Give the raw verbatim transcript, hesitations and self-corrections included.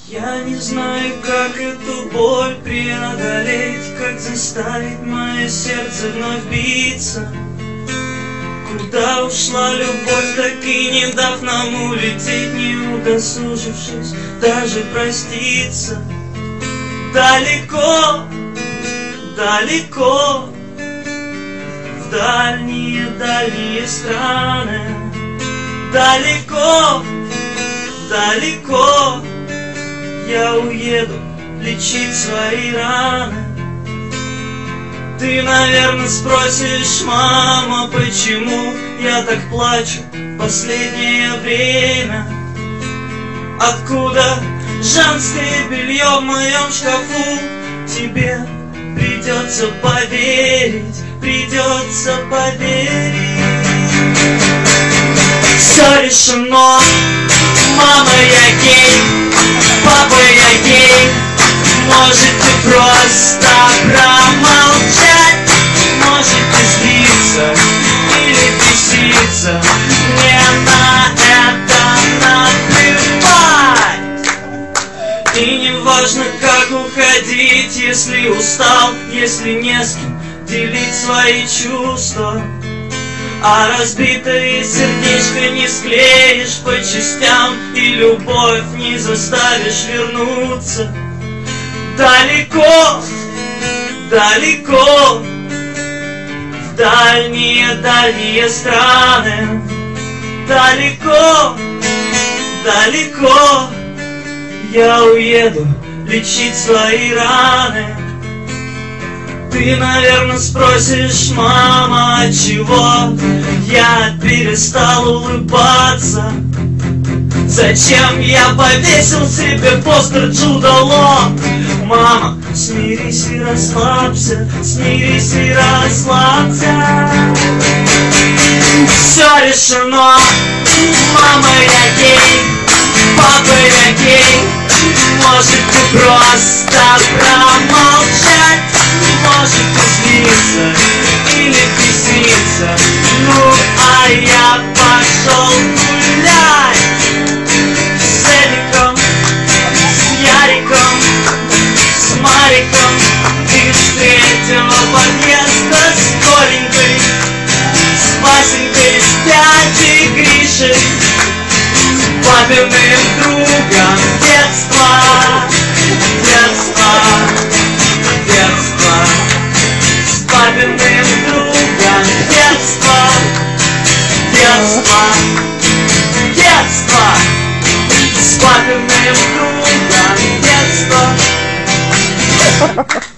Я не знаю, как эту боль преодолеть, как заставить мое сердце вновь биться. Куда ушла любовь, так и не дав нам улететь, не удосужившись даже проститься. Далеко, далеко, в дальние-дальние страны. Далеко, далеко я уеду лечить свои раны. Ты, наверное, спросишь, мама, почему я так плачу последнее время? Откуда женское белье в моем шкафу? Тебе придется поверить, придется поверить. Все решено, мама, я гей, папа, я гей. Можете просто промолчать, можете злиться или беситься, мне на это наплевать. И не важно, как уходить, если устал, если не с кем делить свои чувства. А разбитое сердечко не склеишь по частям, и любовь не заставишь вернуться. Далеко, далеко, в дальние-дальние страны. Далеко, далеко я уеду лечить свои раны. Ты, наверное, спросишь, мама, отчего я перестал улыбаться? Зачем я повесил себе постер Джуда Ло? Мама, смирись и расслабься, смирись и расслабься. Все решено, мама, я гей, папа, я гей. Можете просто промолчать, можете злиться или беситься. Ну, а я пошел гулять с Эдиком, с Яриком, с Мариком и с третьего подъезда с Коленькой, с Васенькой, с дядей Гришей, папиным другом детства, детства, детства, с папиным другом детства, детства, детства, с папиным другом детства.